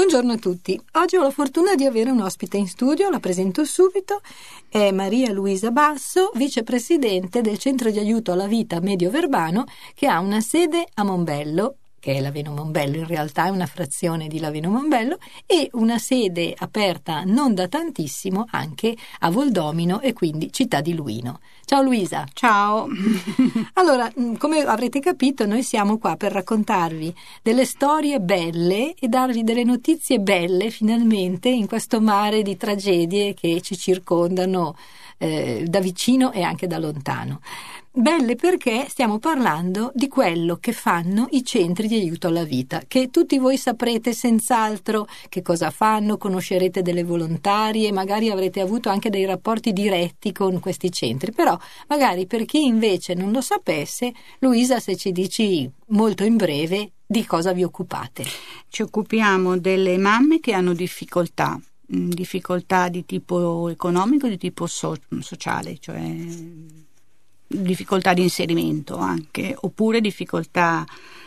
Buongiorno a tutti. Oggi ho la fortuna di avere un ospite in studio, la presento subito. È Maria Luisa Basso, vicepresidente del Centro di Aiuto alla Vita Medio Verbano, che ha una sede a Monbello, che è Laveno Monbello, in realtà è una frazione di Laveno Monbello, e una sede aperta non da tantissimo anche a Voldomino e quindi città di Luino. Ciao Luisa. Ciao. Allora, come avrete capito, noi siamo qua per raccontarvi delle storie belle e darvi delle notizie belle finalmente in questo mare di tragedie che ci circondano da vicino e anche da lontano. Belle perché stiamo parlando di quello che fanno i centri di aiuto alla vita, che tutti voi saprete senz'altro che cosa fanno, conoscerete delle volontarie, magari avrete avuto anche dei rapporti diretti con questi centri, però magari per chi invece non lo sapesse, Luisa, se ci dici molto in breve di cosa vi occupate. Ci occupiamo delle mamme che hanno difficoltà di tipo economico, di tipo sociale, cioè difficoltà di inserimento anche, oppure difficoltà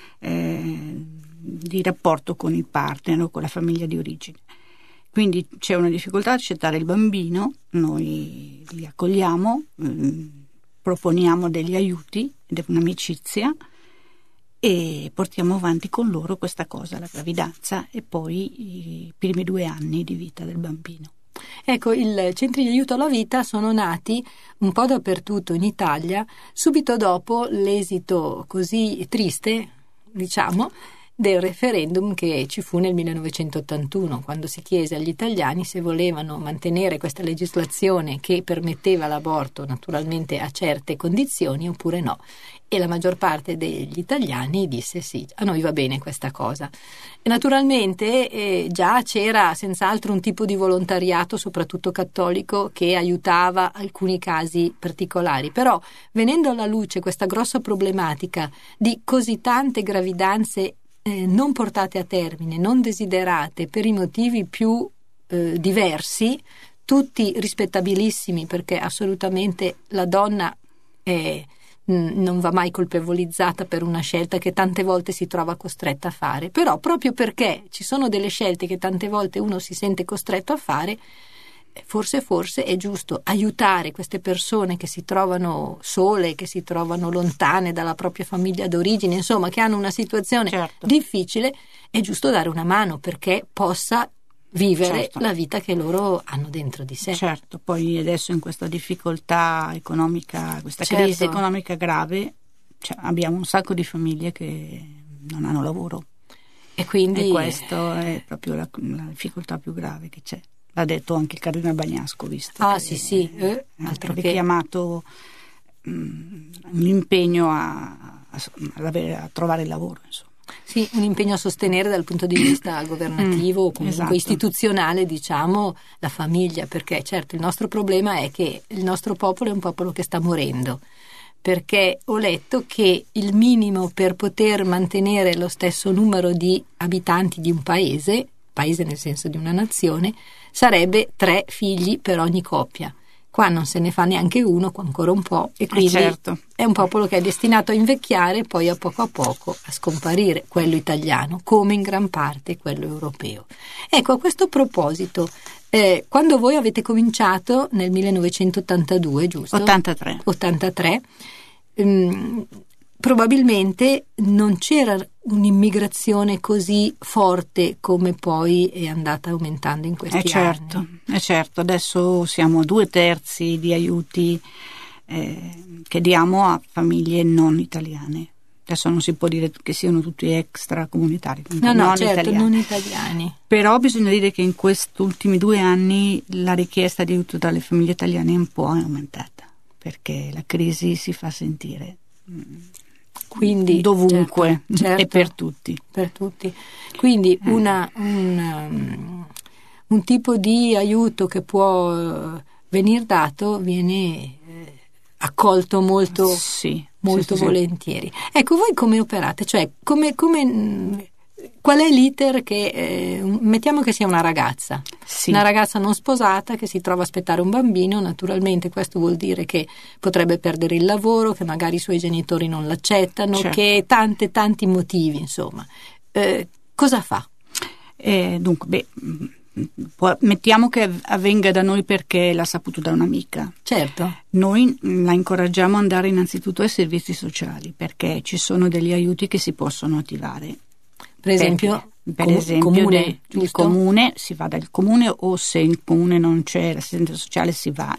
di rapporto con il partner o con la famiglia di origine. Quindi c'è una difficoltà ad accettare il bambino, noi li accogliamo, proponiamo degli aiuti, un'amicizia, e portiamo avanti con loro questa cosa, la gravidanza e poi i primi 2 anni di vita del bambino. Ecco, i centri di aiuto alla vita sono nati un po' dappertutto in Italia, subito dopo l'esito così triste, diciamo, del referendum che ci fu nel 1981, quando si chiese agli italiani se volevano mantenere questa legislazione che permetteva l'aborto naturalmente a certe condizioni oppure no. E la maggior parte degli italiani disse sì, a noi va bene questa cosa. E naturalmente già c'era senz'altro un tipo di volontariato, soprattutto cattolico, che aiutava alcuni casi particolari. Però, venendo alla luce questa grossa problematica di così tante gravidanze non portate a termine, non desiderate, per i motivi più diversi, tutti rispettabilissimi, perché assolutamente la donna non va mai colpevolizzata per una scelta che tante volte si trova costretta a fare, però proprio perché ci sono delle scelte che tante volte uno si sente costretto a fare, forse è giusto aiutare queste persone che si trovano sole, che si trovano lontane dalla propria famiglia d'origine, insomma che hanno una situazione difficile. È giusto dare una mano perché possa vivere la vita che loro hanno dentro di sé. Certo, poi adesso in questa difficoltà economica, questa crisi economica grave, abbiamo un sacco di famiglie che non hanno lavoro e quindi questo è proprio la difficoltà più grave che c'è. L'ha detto anche il Cardinale Bagnasco, visto sì, altro che richiamato un impegno a trovare il lavoro, insomma. Sì, un impegno a sostenere dal punto di vista governativo o comunque istituzionale, diciamo, la famiglia, perché certo il nostro problema è che il nostro popolo è un popolo che sta morendo, perché ho letto che il minimo per poter mantenere lo stesso numero di abitanti di un paese nel senso di una nazione, sarebbe 3 figli per ogni coppia. Qua non se ne fa neanche uno, qua ancora un po', e quindi è un popolo che è destinato a invecchiare e poi a poco a scomparire, quello italiano, come in gran parte quello europeo. Ecco, a questo proposito, quando voi avete cominciato nel 1982, giusto? 83, probabilmente non c'era un'immigrazione così forte come poi è andata aumentando in questi anni. Certo, adesso siamo 2/3 di aiuti che diamo a famiglie non italiane. Adesso non si può dire che siano tutti extracomunitari, non italiani. Però bisogna dire che in questi ultimi 2 anni la richiesta di aiuto dalle famiglie italiane un po' è aumentata, perché la crisi si fa sentire. Quindi dovunque e per tutti. Quindi un tipo di aiuto che può venir dato viene accolto molto volentieri. Ecco, voi come operate? Cioè, qual è l'iter che mettiamo che sia una ragazza non sposata che si trova a aspettare un bambino, naturalmente questo vuol dire che potrebbe perdere il lavoro, che magari i suoi genitori non l'accettano, che tanti motivi, insomma. Cosa fa? Dunque, mettiamo che avvenga da noi perché l'ha saputo da un'amica. Certo. Noi la incoraggiamo ad andare innanzitutto ai servizi sociali, perché ci sono degli aiuti che si possono attivare. Per esempio, comune, il comune, si va dal comune, o se il comune non c'è l'assistente sociale si va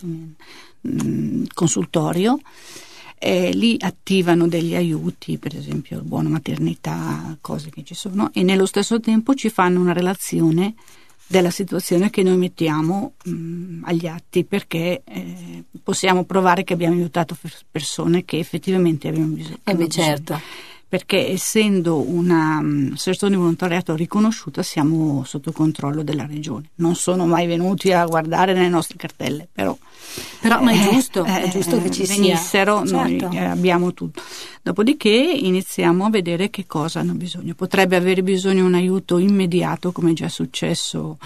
in consultorio. Lì attivano degli aiuti, per esempio il buono maternità, cose che ci sono, e nello stesso tempo ci fanno una relazione della situazione che noi mettiamo agli atti, perché possiamo provare che abbiamo aiutato persone che effettivamente abbiamo bisogno. Certo. Perché essendo una associazione di volontariato riconosciuta siamo sotto controllo della regione. Non sono mai venuti a guardare nelle nostre cartelle, però ma è giusto che ci venissero, sia. Noi certo. Abbiamo tutto. Dopodiché iniziamo a vedere che cosa hanno bisogno. Potrebbe avere bisogno di un aiuto immediato, come è già successo,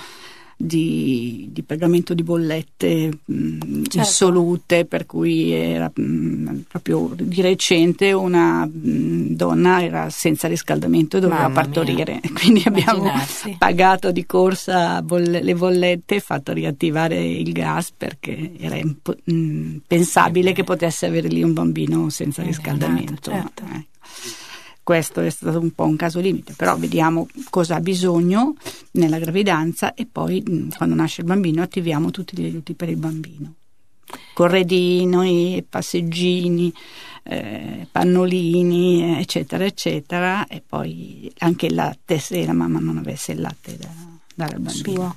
di pagamento di bollette insolute, per cui era proprio di recente una donna era senza riscaldamento e doveva partorire, quindi abbiamo pagato di corsa le bollette e fatto riattivare il gas, perché era impensabile che potesse avere lì un bambino senza riscaldamento. Certo. Questo è stato un po' un caso limite, però vediamo cosa ha bisogno nella gravidanza e poi quando nasce il bambino attiviamo tutti gli aiuti per il bambino. Corredino, passeggini, pannolini, eccetera, eccetera, e poi anche il latte se la mamma non avesse il latte da dare al bambino.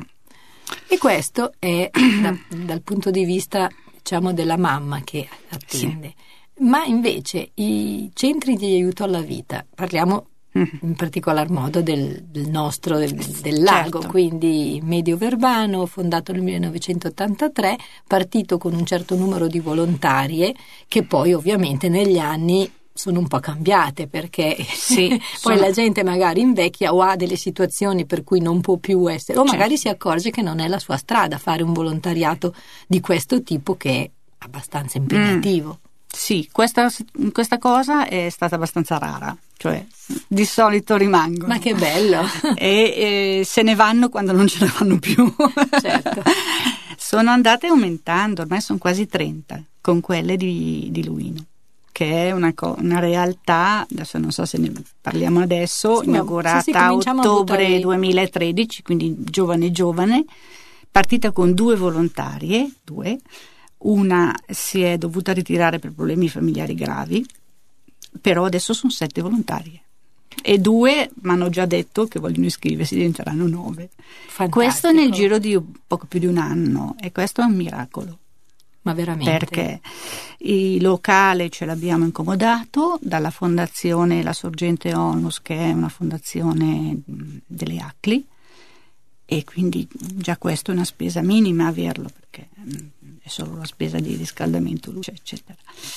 E questo è dal punto di vista, diciamo, della mamma che attende. Sì. Ma invece i centri di aiuto alla vita, parliamo in particolar modo del nostro, del Lago, certo. Quindi Medio Verbano, fondato nel 1983, partito con un certo numero di volontarie che poi ovviamente negli anni sono un po' cambiate, perché poi la gente magari invecchia o ha delle situazioni per cui non può più essere, o magari si accorge che non è la sua strada fare un volontariato di questo tipo, che è abbastanza impegnativo. Sì, questa cosa è stata abbastanza rara, cioè di solito rimangono. Ma che bello! E se ne vanno quando non ce ne vanno più. Certo. Sono andate aumentando, ormai sono quasi 30 con quelle di Luino, che è una realtà, adesso non so se ne parliamo adesso, inaugurata a ottobre 2013, quindi giovane, partita con 2 volontarie, 2. Una si è dovuta ritirare per problemi familiari gravi, però adesso sono 7 volontarie e 2 mi hanno già detto che vogliono iscriversi, diventeranno 9. Fantastico. Questo nel giro di poco più di un anno, e questo è un miracolo. Ma veramente? Perché il locale ce l'abbiamo incomodato dalla fondazione La Sorgente Onlus, che è una fondazione delle ACLI, e quindi già questo è una spesa minima averlo, perché è solo la spesa di riscaldamento, luce, eccetera.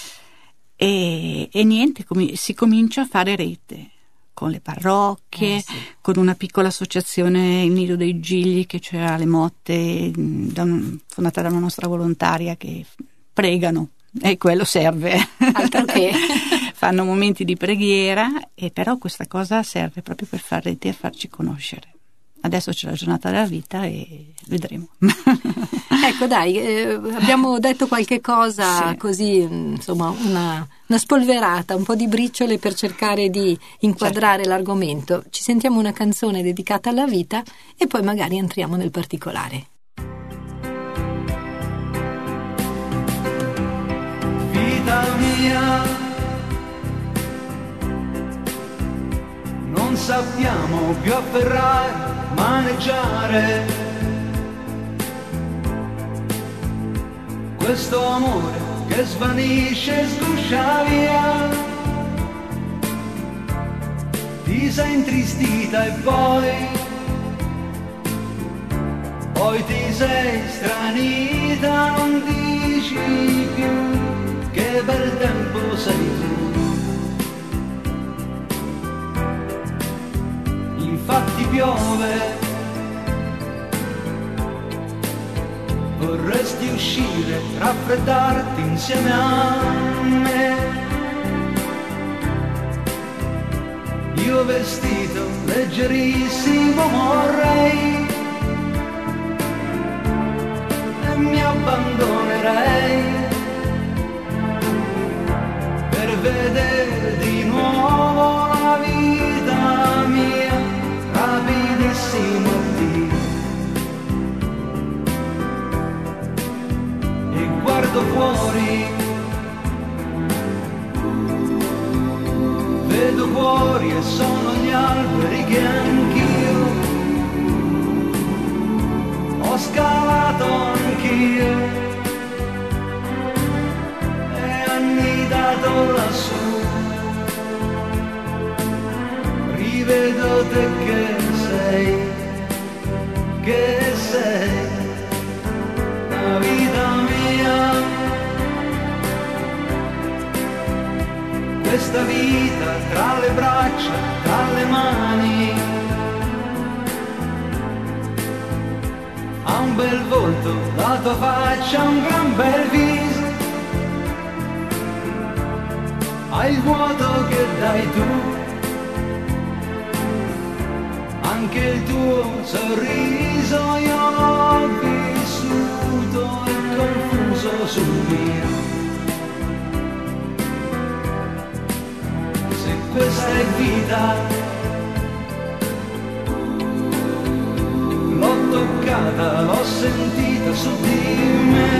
E niente, si comincia a fare rete con le parrocchie, con una piccola associazione, il Nido dei Gigli, che c'è alle Motte, fondata da una nostra volontaria, che pregano, e quello serve. Altro che. Fanno momenti di preghiera, e però questa cosa serve proprio per far rete e farci conoscere. Adesso c'è la giornata della vita e vedremo. Ecco, dai, abbiamo detto qualche cosa, così, insomma, una spolverata, un po' di briciole per cercare di inquadrare l'argomento. Ci sentiamo una canzone dedicata alla vita e poi magari entriamo nel particolare. Vita mia, non sappiamo più afferrare, maneggiare questo amore che svanisce e sguscia via. Ti sei intristita e poi ti sei stranita, non dici più che bel tempo sei tu. Infatti piove, vorresti uscire, raffreddarti insieme a me. Io vestito leggerissimo morrei e mi abbandonerei per vedere di nuovo la vita mia rapidissimo addio. E guardo fuori, vedo fuori e sono gli alberi che anch'io ho scalato anch'io e annidato lassù. Rivedo te che sei la vita mia. Questa vita tra le braccia, tra le mani, ha un bel volto, la tua faccia, un gran bel viso, hai il vuoto che dai tu, anche il tuo sorriso io l'ho vissuto e confuso sul mio. Questa è vita, l'ho toccata, l'ho sentita su di me,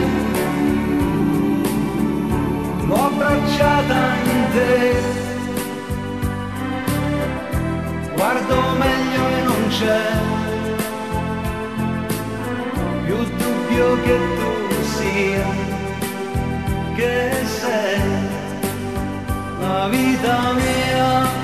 l'ho abbracciata in te, guardo meglio e non c'è più dubbio che tu sia, che sei la vita mia.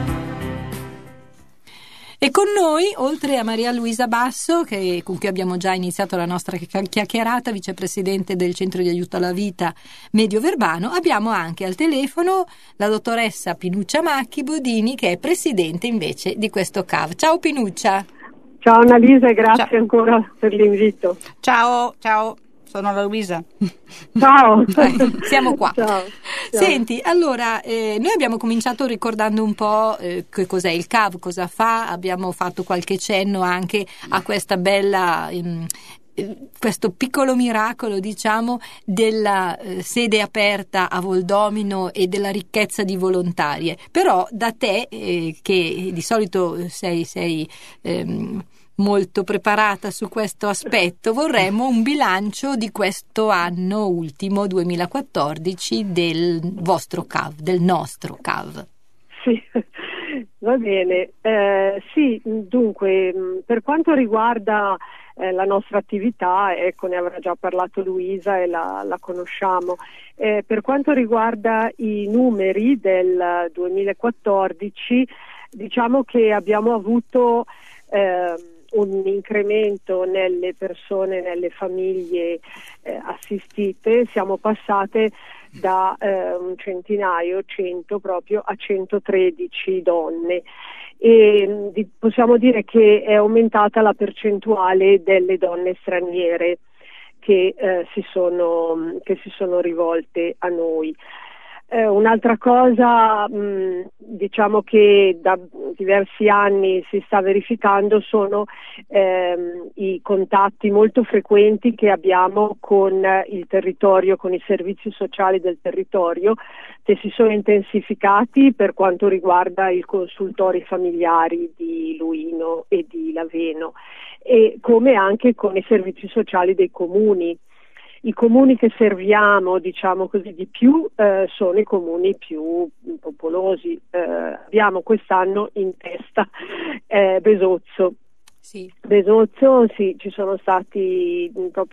E con noi, oltre a Maria Luisa Basso, con cui abbiamo già iniziato la nostra chiacchierata, vicepresidente del Centro di Aiuto alla Vita Medio Verbano, abbiamo anche al telefono la dottoressa Pinuccia Macchi Bodini, che è presidente invece di questo CAV. Ciao Pinuccia. Ciao Annalisa e grazie ancora per l'invito. Ciao, sono la Luisa. Ciao. Siamo qua. Ciao. Senti, allora, noi abbiamo cominciato ricordando un po' che cos'è il CAV, cosa fa, abbiamo fatto qualche cenno anche a questa bella... questo piccolo miracolo, diciamo, della sede aperta a Voldomino e della ricchezza di volontarie. Però da te, che di solito sei molto preparata su questo aspetto, vorremmo un bilancio di questo anno ultimo 2014 del vostro CAV, del nostro CAV. Sì, va bene. Sì, dunque, per quanto riguarda la nostra attività, ecco, ne avrà già parlato Luisa e la conosciamo. Per quanto riguarda i numeri del 2014, diciamo che abbiamo avuto un incremento nelle persone, nelle famiglie assistite. Siamo passate da un centinaio, 100 proprio, a 113 donne. E possiamo dire che è aumentata la percentuale delle donne straniere che si sono rivolte a noi. Un'altra cosa, diciamo, che da diversi anni si sta verificando sono i contatti molto frequenti che abbiamo con il territorio, con i servizi sociali del territorio, che si sono intensificati per quanto riguarda i consultori familiari di Luino e di Laveno, e come anche con i servizi sociali dei comuni. I comuni che serviamo, diciamo così, di più sono i comuni più popolosi. Abbiamo quest'anno in testa Besozzo. Sì. Besozzo, sì, ci sono state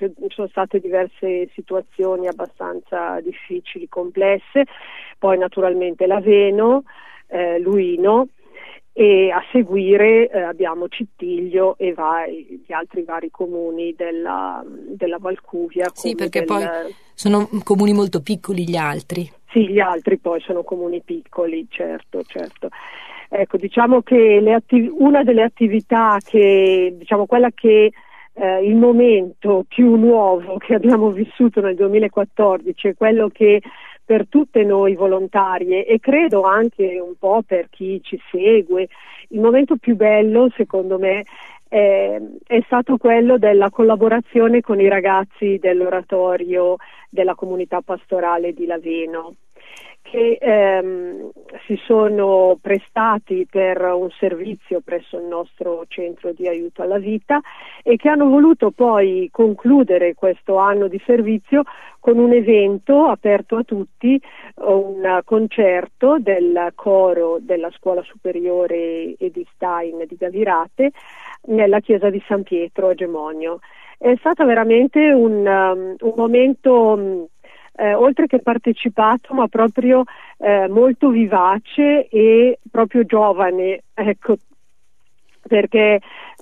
diverse situazioni abbastanza difficili, complesse, poi naturalmente Laveno, Luino, e a seguire abbiamo Cittiglio e gli altri vari comuni della Valcuvia. Sì, perché poi sono comuni molto piccoli gli altri. Sì, gli altri poi sono comuni piccoli, certo. Ecco, diciamo che una delle attività che, diciamo, quella che il momento più nuovo che abbiamo vissuto nel 2014 è quello che per tutte noi volontarie e credo anche un po' per chi ci segue, il momento più bello secondo me è stato quello della collaborazione con i ragazzi dell'oratorio della comunità pastorale di Laveno, che si sono prestati per un servizio presso il nostro centro di aiuto alla vita e che hanno voluto poi concludere questo anno di servizio con un evento aperto a tutti, un concerto del coro della Scuola Superiore Edith Stein di Gavirate nella chiesa di San Pietro a Gemonio. È stato veramente un momento oltre che partecipato, ma proprio molto vivace e proprio giovane, ecco, perché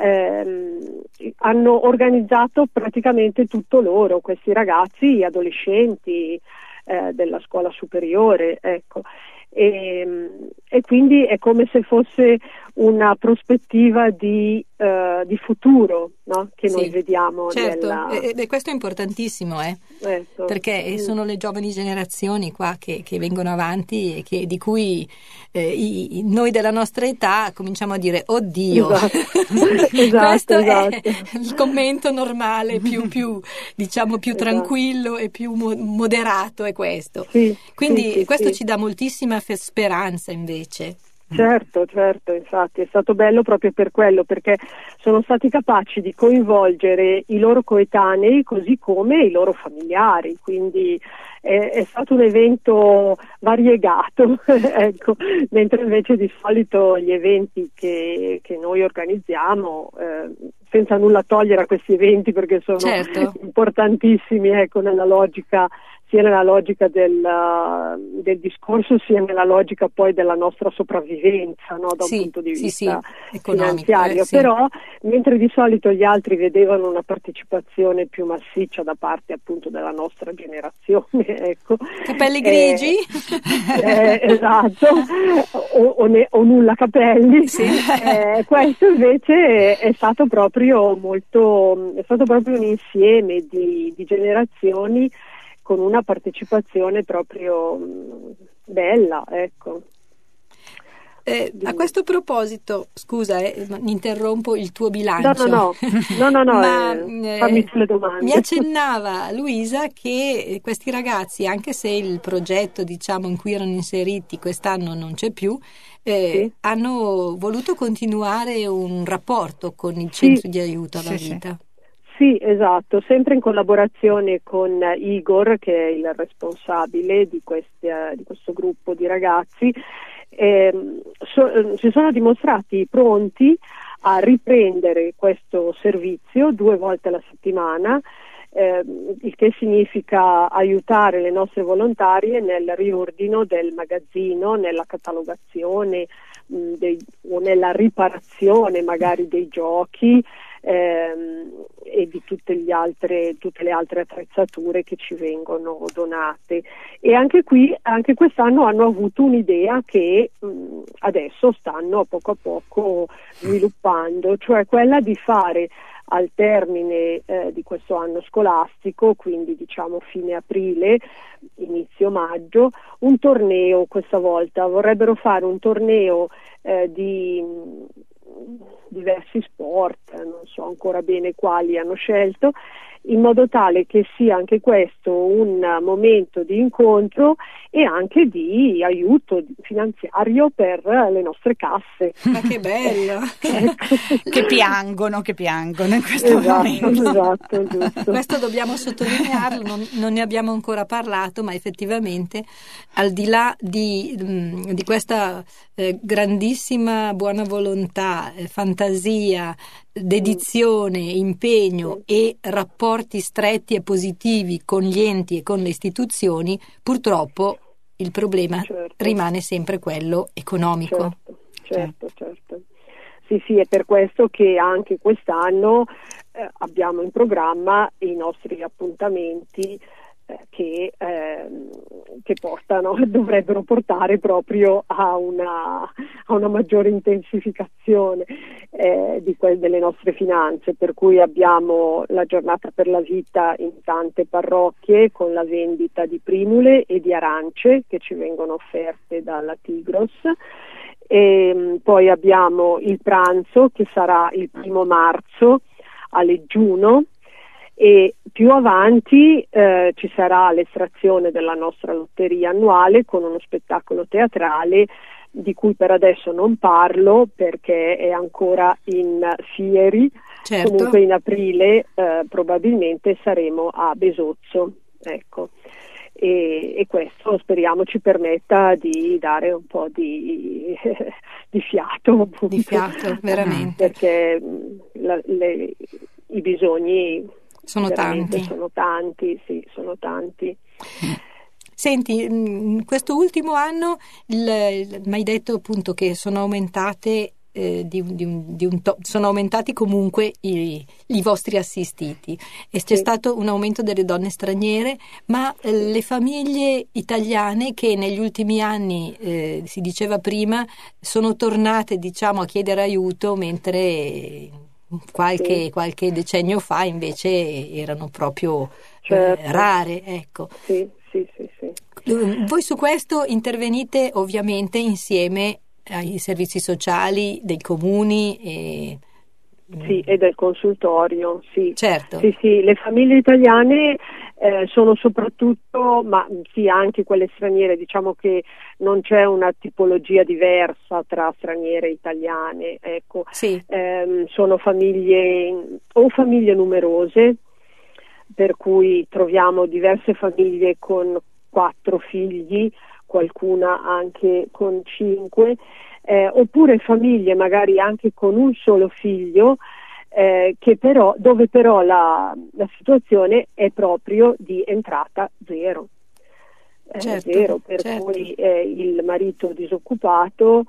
hanno organizzato praticamente tutto loro, questi ragazzi adolescenti della scuola superiore, ecco. E quindi è come se fosse una prospettiva di futuro, no? Che noi vediamo. Certo, e questo è importantissimo, ecco. Perché sono le giovani generazioni qua che vengono avanti e di cui noi della nostra età cominciamo a dire oddio, questo esatto. è il commento normale, più diciamo più tranquillo e più moderato è questo. Quindi questo ci dà moltissima speranza invece. Certo, infatti è stato bello proprio per quello, perché sono stati capaci di coinvolgere i loro coetanei così come i loro familiari, quindi è stato un evento variegato, ecco, mentre invece di solito gli eventi che noi organizziamo, senza nulla togliere a questi eventi perché sono importantissimi, ecco, nella logica, sia nella logica del discorso sia nella logica poi della nostra sopravvivenza, no? Da un punto di vista finanziario, però mentre di solito gli altri vedevano una partecipazione più massiccia da parte appunto della nostra generazione, ecco, capelli grigi, esatto, o nulla capelli, questo invece è stato proprio un insieme di generazioni con una partecipazione proprio bella, ecco. A questo proposito, scusa, interrompo il tuo bilancio. No, ma fammi le domande. Mi accennava Luisa che questi ragazzi, anche se il progetto, diciamo, in cui erano inseriti quest'anno non c'è più, hanno voluto continuare un rapporto con il centro di aiuto alla vita. Sì, esatto, sempre in collaborazione con Igor, che è il responsabile di questo gruppo di ragazzi, si sono dimostrati pronti a riprendere questo servizio 2 volte alla settimana, il che significa aiutare le nostre volontarie nel riordino del magazzino, nella catalogazione o nella riparazione magari dei giochi, e di tutte le altre attrezzature che ci vengono donate. E anche quest'anno hanno avuto un'idea che adesso stanno a poco sviluppando, cioè quella di fare al termine di questo anno scolastico, quindi diciamo fine aprile, inizio maggio, un torneo. Questa volta vorrebbero fare un torneo di diversi sport, non so ancora bene quali hanno scelto, in modo tale che sia anche questo un momento di incontro e anche di aiuto finanziario per le nostre casse. Ma che bello! che piangono in questo momento. Esatto, giusto. Questo dobbiamo sottolinearlo, non ne abbiamo ancora parlato, ma effettivamente al di là di questa grandissima buona volontà, fantasia, dedizione, impegno e rapporti stretti e positivi con gli enti e con le istituzioni, purtroppo il problema rimane sempre quello economico. Certo. Sì, è per questo che anche quest'anno abbiamo in programma i nostri appuntamenti che dovrebbero portare proprio a una maggiore intensificazione delle nostre finanze, per cui abbiamo la giornata per la vita in tante parrocchie con la vendita di primule e di arance che ci vengono offerte dalla Tigros, e poi abbiamo il pranzo che sarà il 1° marzo a Leggiuno, e più avanti ci sarà l'estrazione della nostra lotteria annuale con uno spettacolo teatrale di cui per adesso non parlo perché è ancora in fieri. Certo. Comunque in aprile probabilmente saremo a Besozzo, ecco. E questo speriamo ci permetta di dare un po' di fiato, appunto. Di fiato, veramente. Perché i bisogni sono tanti. Sono tanti, sì, sono tanti. Senti, questo ultimo anno mi hai detto appunto che sono aumentate sono aumentati comunque i vostri assistiti e c'è stato un aumento delle donne straniere, ma le famiglie italiane che negli ultimi anni, si diceva prima, sono tornate, diciamo, a chiedere aiuto, mentre qualche decennio fa invece erano proprio rare, ecco. Sì. Voi su questo intervenite ovviamente insieme ai servizi sociali dei comuni e del consultorio, sì. Certo. Sì, le famiglie italiane sono soprattutto, ma sì, anche quelle straniere, diciamo che non c'è una tipologia diversa tra straniere e italiane, ecco. Sì. Sono famiglie numerose, per cui troviamo diverse famiglie con 4 figli, qualcuna anche con 5, oppure famiglie magari anche con un solo figlio, dove però la situazione è proprio di entrata zero. Zero, per cui il marito disoccupato,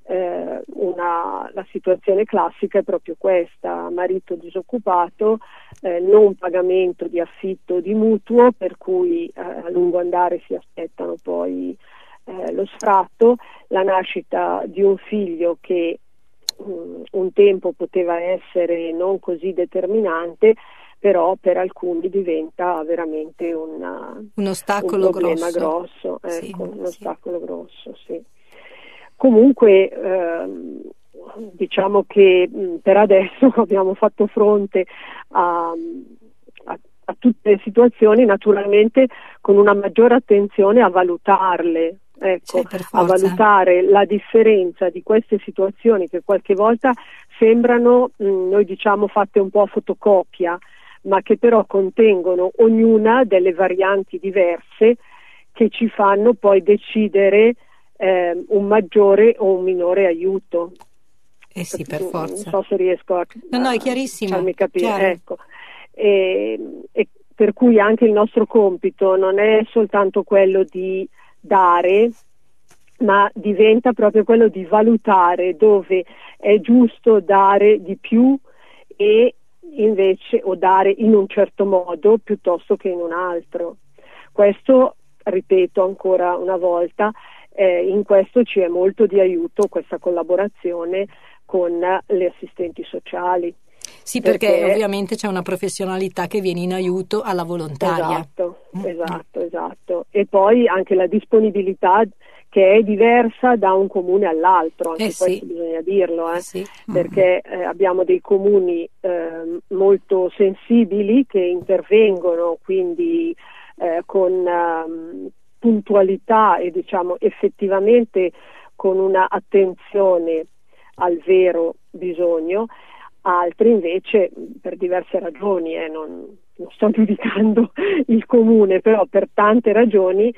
la situazione classica è proprio questa: marito disoccupato, non pagamento di affitto o di mutuo, per cui a lungo andare si aspettano poi lo sfratto, la nascita di un figlio che un tempo poteva essere non così determinante, però per alcuni diventa veramente un ostacolo problema grosso, ecco, sì, ostacolo grosso, sì. Comunque diciamo che per adesso abbiamo fatto fronte a tutte le situazioni, naturalmente con una maggiore attenzione a valutarle, ecco, a valutare la differenza di queste situazioni che qualche volta sembrano, noi diciamo, fatte un po' a fotocopia, ma che però contengono ognuna delle varianti diverse che ci fanno poi decidere un maggiore o un minore aiuto. Sì, per forza. Non so se riesco a è chiarissimo, farmi capire, chiaro. ecco. E per cui anche il nostro compito non è soltanto quello di dare, ma diventa proprio quello di valutare dove è giusto dare di più e invece o dare in un certo modo piuttosto che in un altro. Questo, ripeto ancora una volta, in questo ci è molto di aiuto questa collaborazione con le assistenti sociali. Sì, perché ovviamente c'è una professionalità che viene in aiuto alla volontaria. Esatto. E poi anche la disponibilità che è diversa da un comune all'altro, anche questo bisogna dirlo, perché abbiamo dei comuni molto sensibili che intervengono quindi con puntualità e diciamo effettivamente con una attenzione al vero bisogno. Altri invece, per diverse ragioni, non sto giudicando il comune, però per tante ragioni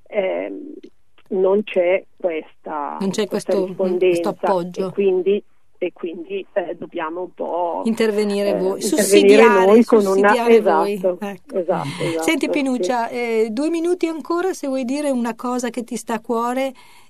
non c'è questa rispondenza, appoggio. E quindi dobbiamo un po' intervenire noi con una esatto. Esatto. Senti Pinuccia, 2 minuti ancora se vuoi dire una cosa che ti sta a cuore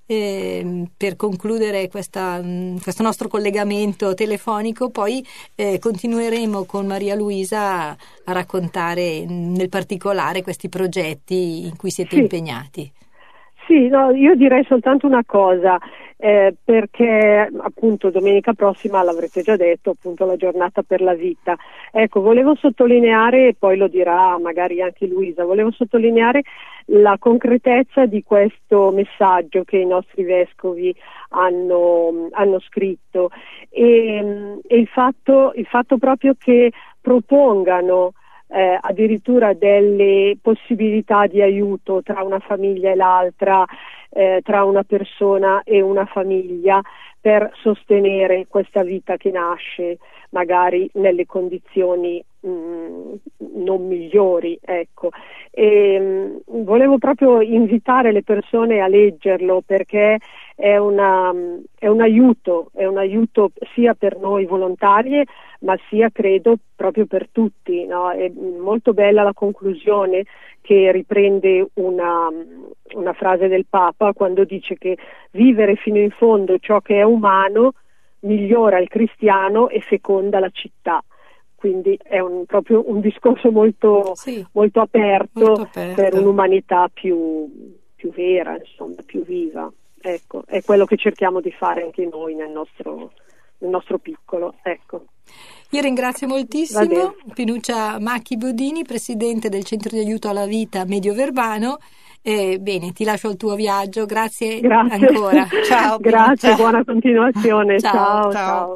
per concludere questo nostro collegamento telefonico, poi continueremo con Maria Luisa a raccontare nel particolare questi progetti in cui siete impegnati. Sì, no, io direi soltanto una cosa, perché appunto domenica prossima, l'avrete già detto, appunto la giornata per la vita. Ecco, volevo sottolineare, e poi lo dirà magari anche Luisa, volevo sottolineare la concretezza di questo messaggio che i nostri vescovi hanno scritto e il fatto proprio che propongano addirittura delle possibilità di aiuto tra una famiglia e l'altra, tra una persona e una famiglia, per sostenere questa vita che nasce magari nelle condizioni non migliori, ecco. E volevo proprio invitare le persone a leggerlo, perché è un aiuto sia per noi volontarie, ma sia, credo, proprio per tutti, no? È molto bella la conclusione, che riprende una frase del Papa, quando dice che vivere fino in fondo ciò che è umano migliora il cristiano e feconda la città. Quindi è proprio un discorso molto aperto per un'umanità più vera, insomma, più viva. Ecco, è quello che cerchiamo di fare anche noi nel nostro piccolo, ecco. Io ringrazio moltissimo Pinuccia Macchi Bodini, presidente del Centro di Aiuto alla Vita Medio Verbano. Bene, ti lascio al tuo viaggio, grazie. Ancora. Ciao. Grazie, ciao. Buona continuazione. Ciao. Ciao.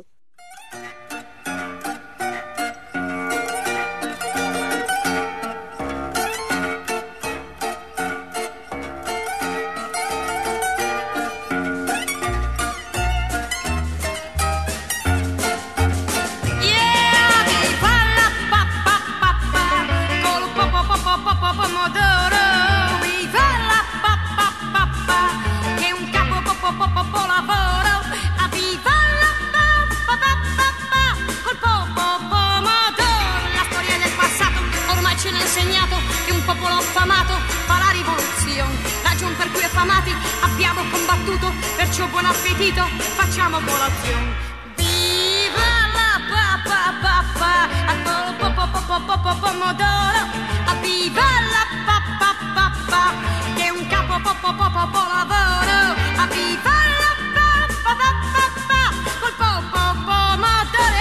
Abbiamo combattuto, perciò buon appetito, facciamo colazione. Viva la papà, pomodoro, viva la papà, che è un capo lavoro, viva la papà, col pomodoro.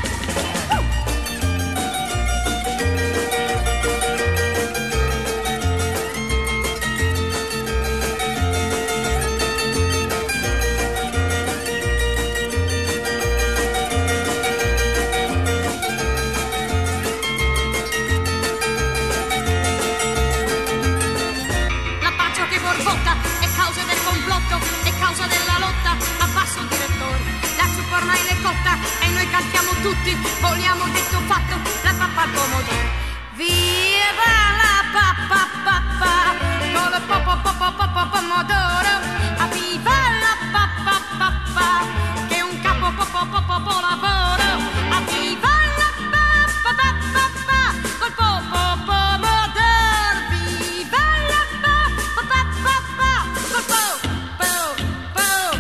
E noi cantiamo tutti, vogliamo detto fatto, la pappa al pomodoro. Viva la papà, con il pomodoro. Viva la papà, che è un capo lavoro. Viva la papà, col pomodoro. Viva la papà, col pomodoro.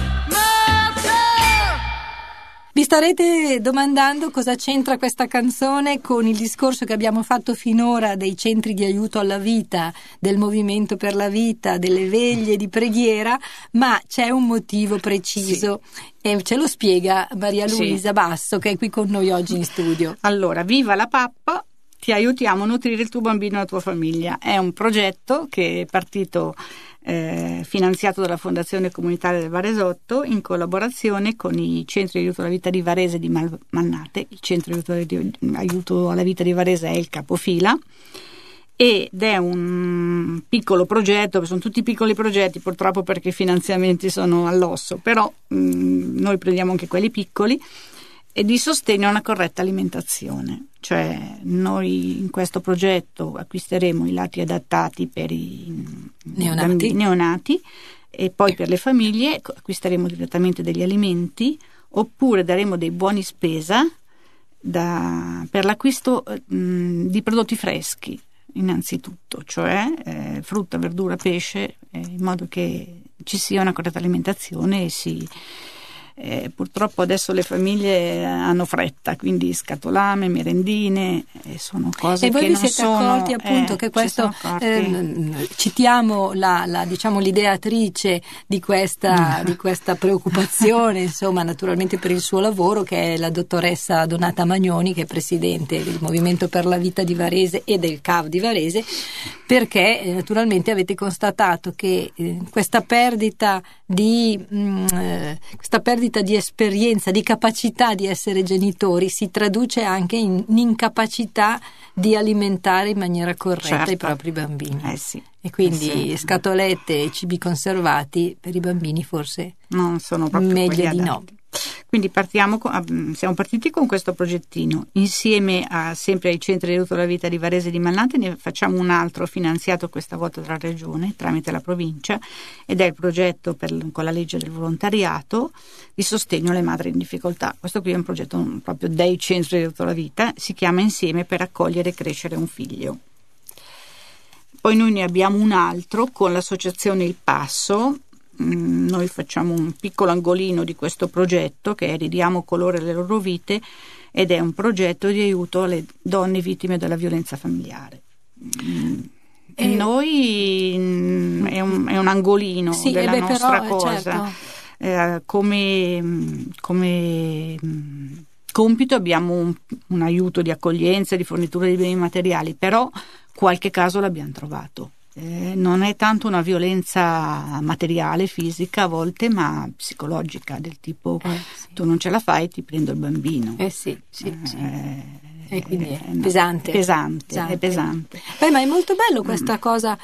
Vi starete domandando cosa c'entra questa canzone con il discorso che abbiamo fatto finora dei centri di aiuto alla vita, del movimento per la vita, delle veglie di preghiera, ma c'è un motivo preciso e ce lo spiega Maria Luisa Basso, che è qui con noi oggi in studio. Allora, viva la pappa, ti aiutiamo a nutrire il tuo bambino e la tua famiglia. È un progetto che è partito finanziato dalla Fondazione Comunitaria del Varesotto in collaborazione con i centri di aiuto alla vita di Varese e di Mannate. Il centro di aiuto alla vita di Varese è il capofila ed è un piccolo progetto, sono tutti piccoli progetti purtroppo perché i finanziamenti sono all'osso, però noi prendiamo anche quelli piccoli, e di sostegno a una corretta alimentazione. Cioè noi in questo progetto acquisteremo i latti adattati per i neonati e poi per le famiglie acquisteremo direttamente degli alimenti, oppure daremo dei buoni spesa per l'acquisto di prodotti freschi innanzitutto, cioè frutta, verdura, pesce, in modo che ci sia una corretta alimentazione e purtroppo adesso le famiglie hanno fretta, quindi scatolame, merendine, sono cose che non sono. E voi vi siete accorti appunto che questo, citiamo diciamo l'ideatrice di questa preoccupazione, insomma, naturalmente per il suo lavoro, che è la dottoressa Donata Magnoni, che è presidente del Movimento per la Vita di Varese e del CAV di Varese, perché naturalmente avete constatato che questa perdita di esperienza, di capacità di essere genitori si traduce anche in incapacità di alimentare in maniera corretta i propri bambini. Sì. E quindi scatolette e cibi conservati per i bambini forse non sono proprio meglio di no. Quindi siamo partiti con questo progettino insieme sempre ai centri di aiuto alla vita di Varese e di Malnate. Ne facciamo un altro finanziato questa volta dalla regione tramite la provincia, ed è il progetto con la legge del volontariato di sostegno alle madri in difficoltà. Questo qui è un progetto proprio dei centri di aiuto alla vita, si chiama Insieme per accogliere e crescere un figlio. Poi noi ne abbiamo un altro con l'associazione Il Passo. Noi facciamo un piccolo angolino di questo progetto che è Ridiamo colore alle loro vite, ed è un progetto di aiuto alle donne vittime della violenza familiare. E noi è un angolino della nostra cosa. Certo. Come compito abbiamo un aiuto di accoglienza e di fornitura di beni materiali, però qualche caso l'abbiamo trovato. Non è tanto una violenza materiale, fisica a volte, ma psicologica, del tipo tu non ce la fai, ti prendo il bambino. Sì. E quindi è pesante. È pesante. Beh, ma è molto bello questa cosa.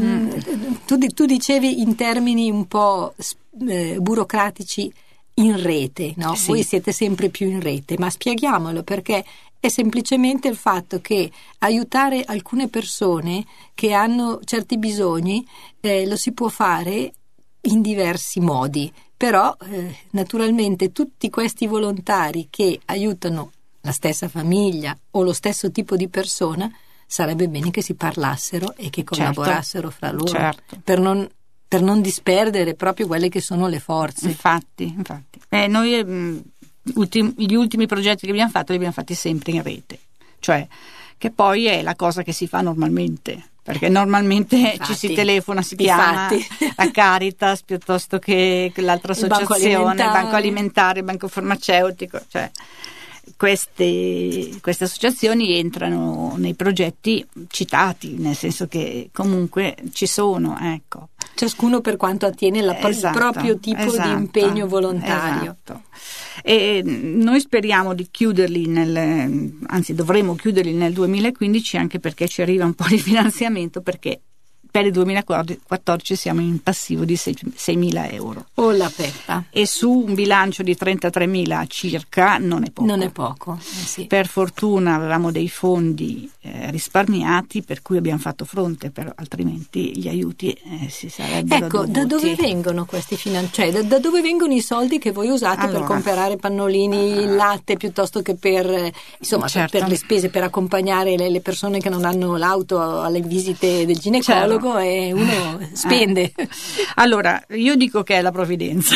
Tu dicevi in termini un po' burocratici, in rete, no? Sì. Voi siete sempre più in rete, ma spieghiamolo, perché è semplicemente il fatto che aiutare alcune persone che hanno certi bisogni lo si può fare in diversi modi, però naturalmente tutti questi volontari che aiutano la stessa famiglia o lo stesso tipo di persona, sarebbe bene che si parlassero e che collaborassero fra loro, per non disperdere proprio quelle che sono le forze. Infatti. Noi gli ultimi progetti che abbiamo fatto li abbiamo fatti sempre in rete, cioè che poi è la cosa che si fa normalmente, perché normalmente ci si telefona, si chiama la Caritas piuttosto che l'altra associazione, il Banco Alimentare, il Banco Farmaceutico, cioè queste associazioni entrano nei progetti citati, nel senso che comunque ci sono, ecco. Ciascuno per quanto attiene il proprio tipo di impegno volontario. Esatto. E noi speriamo di chiuderli anzi dovremo chiuderli nel 2015, anche perché ci arriva un po' di finanziamento, perché per il 2014 siamo in passivo di 6.000 euro. Oh la peppa! E su un bilancio di 33.000 circa non è poco. Non è poco, sì. Per fortuna avevamo dei fondi risparmiati, per cui abbiamo fatto fronte, però altrimenti gli aiuti si sarebbero dovuti. Da dove vengono questi finanziamenti? Cioè, da dove vengono i soldi che voi usate per comprare pannolini, latte, piuttosto che per per le spese, per accompagnare le persone che non hanno l'auto alle visite del ginecologo? E uno spende. Allora, io dico che è la provvidenza.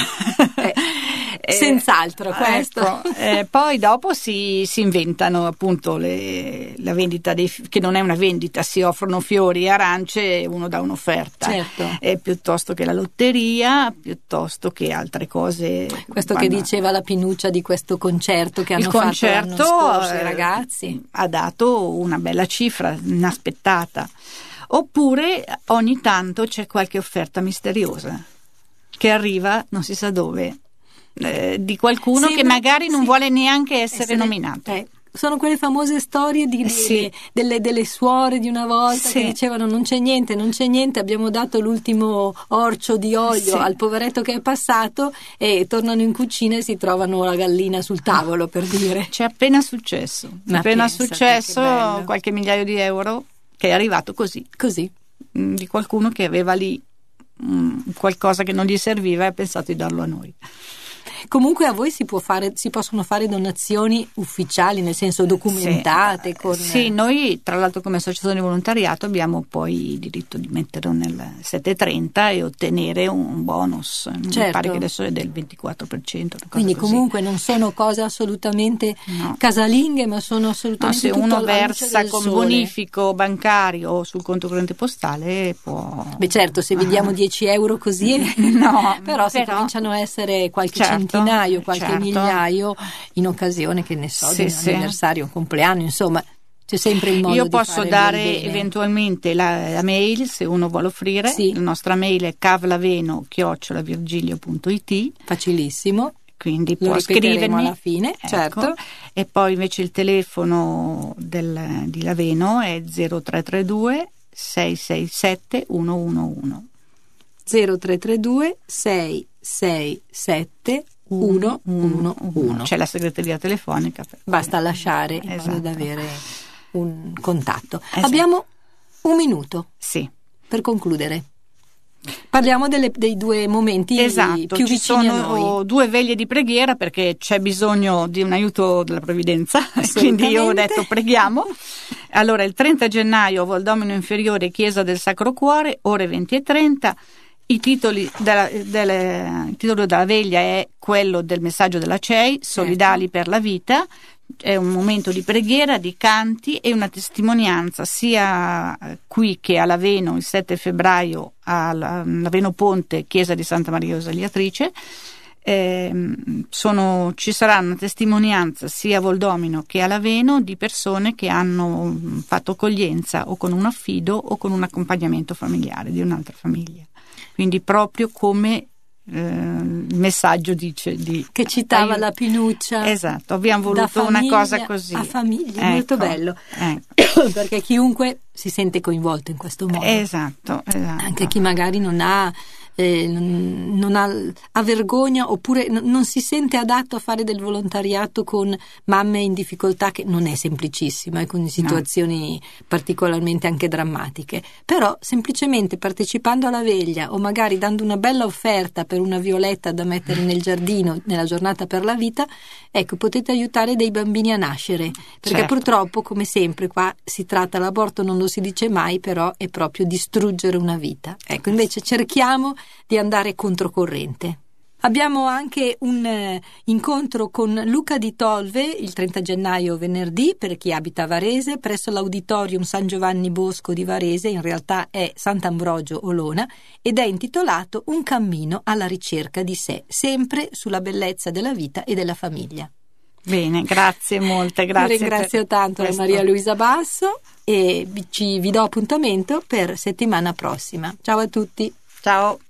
Senz'altro questo. Ecco, poi dopo si inventano appunto la vendita che non è una vendita, si offrono fiori e arance e uno dà un'offerta. Certo. Piuttosto che la lotteria, piuttosto che altre cose. Questo che diceva la Pinuccia di questo concerto che hanno fatto l'anno scorso i ragazzi. Ha dato una bella cifra inaspettata. Oppure ogni tanto c'è qualche offerta misteriosa che arriva non si sa dove, di qualcuno che magari non vuole neanche essere nominato. Sono quelle famose storie delle suore di una volta che dicevano non c'è niente, abbiamo dato l'ultimo orcio di olio al poveretto che è passato, e tornano in cucina e si trovano la gallina sul tavolo, per dire. C'è appena successo qualche migliaio di euro che è arrivato così di qualcuno che aveva lì qualcosa che non gli serviva e ha pensato di darlo a noi. comunque a voi si possono fare donazioni ufficiali, nel senso documentate. Sì, noi tra l'altro come associazione di volontariato abbiamo poi il diritto di metterlo nel 730 e ottenere un bonus. Certo. Mi pare che adesso è del 24%. Quindi comunque non sono cose assolutamente casalinghe, ma sono assolutamente se tutto uno alla luce versa del con sole. bonifico bancario o sul conto corrente postale può... Beh certo, se vi diamo 10 euro così, no, però se cominciano a essere qualche centinaio, qualche migliaio in occasione, che ne so, di un anniversario, un compleanno, insomma c'è sempre il modo. Io di posso fare dare eventualmente la mail se uno vuole offrire. La nostra mail è cavlaveno@virgilio.it. Facilissimo. Quindi lo può scrivermi alla fine, certo. E poi invece il telefono di Laveno è 0332 667 111. 0332 667 111. C'è la segreteria telefonica. Basta lasciare in modo da avere un contatto. Esatto. Abbiamo un minuto per concludere. Parliamo dei due momenti più vicini a noi. Ci sono 2 veglie di preghiera perché c'è bisogno di un aiuto della provvidenza, quindi io ho detto preghiamo. Allora il 30 gennaio Voldomino Inferiore, Chiesa del Sacro Cuore, ore 20:30. Il titolo della veglia è quello del messaggio della CEI, Solidali per la vita. È un momento di preghiera, di canti e una testimonianza sia qui che a Laveno il 7 febbraio a Laveno Ponte, chiesa di Santa Maria Ausiliatrice. Ci sarà una testimonianza sia a Voldomino che a Laveno di persone che hanno fatto accoglienza o con un affido o con un accompagnamento familiare di un'altra famiglia. Quindi proprio come il messaggio dice che citava la Pinuccia. Esatto, abbiamo voluto una cosa così a famiglia, molto bello, perché chiunque si sente coinvolto in questo modo. Esatto. Anche chi magari non ha vergogna oppure non si sente adatto a fare del volontariato con mamme in difficoltà, che non è semplicissima e con situazioni particolarmente anche drammatiche, però semplicemente partecipando alla veglia o magari dando una bella offerta per una violetta da mettere nel giardino nella giornata per la vita, ecco, potete aiutare dei bambini a nascere, perché purtroppo, come sempre qua si tratta, l'aborto non lo si dice mai, però è proprio distruggere una vita. Ecco, invece cerchiamo di andare controcorrente. Abbiamo anche un incontro con Luca di Tolve il 30 gennaio venerdì per chi abita a Varese presso l'Auditorium San Giovanni Bosco di Varese, in realtà è Sant'Ambrogio Olona, ed è intitolato Un cammino alla ricerca di sé, sempre sulla bellezza della vita e della famiglia. Bene, grazie molte, grazie. Ringrazio tanto la Maria Luisa Basso e vi do appuntamento per settimana prossima. Ciao a tutti. Ciao.